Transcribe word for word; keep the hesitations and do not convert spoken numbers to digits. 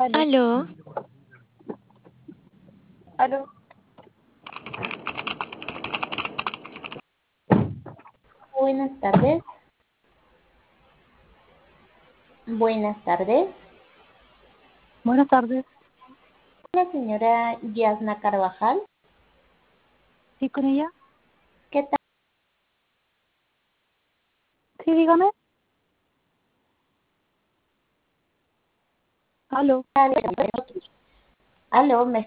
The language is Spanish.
Aló, Aló, aló. Buenas tardes. Buenas tardes. Buenas tardes. La señora Yasna Carvajal. ¿Sí con ella? ¿Qué Sí, dígame. Aló. tal? Aló, ¿me